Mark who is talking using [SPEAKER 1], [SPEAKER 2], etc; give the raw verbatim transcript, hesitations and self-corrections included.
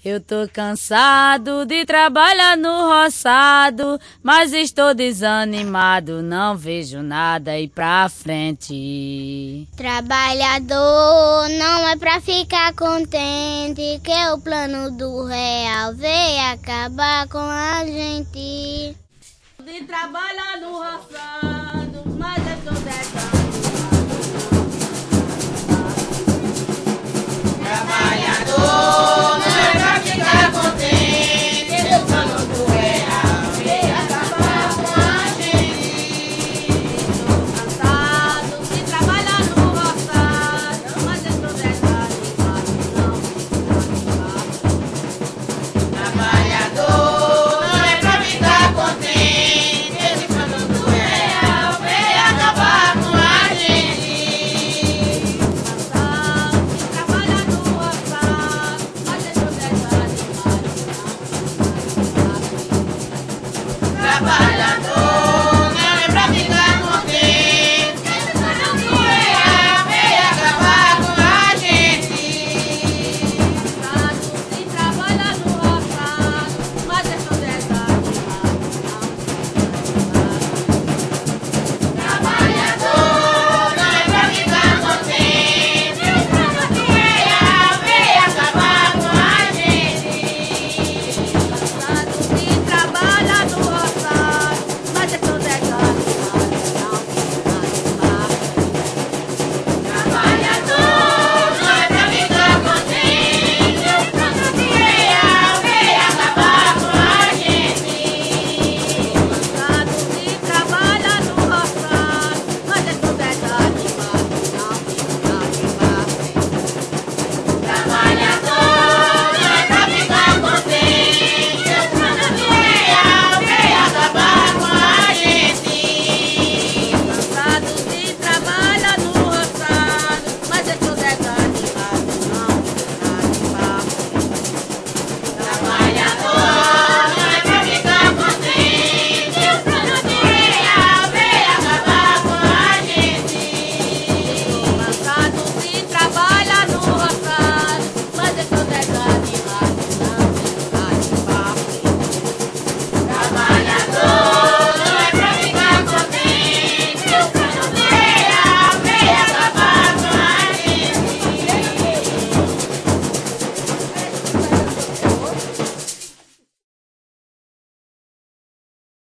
[SPEAKER 1] Eu tô cansado de trabalhar no roçado, mas estou desanimado, não vejo nada ir pra frente.
[SPEAKER 2] Trabalhador não é pra ficar contente, que o plano do real veio acabar com a gente.
[SPEAKER 1] De trabalhar no roçado, mas estou desanimado.
[SPEAKER 2] Trabalhador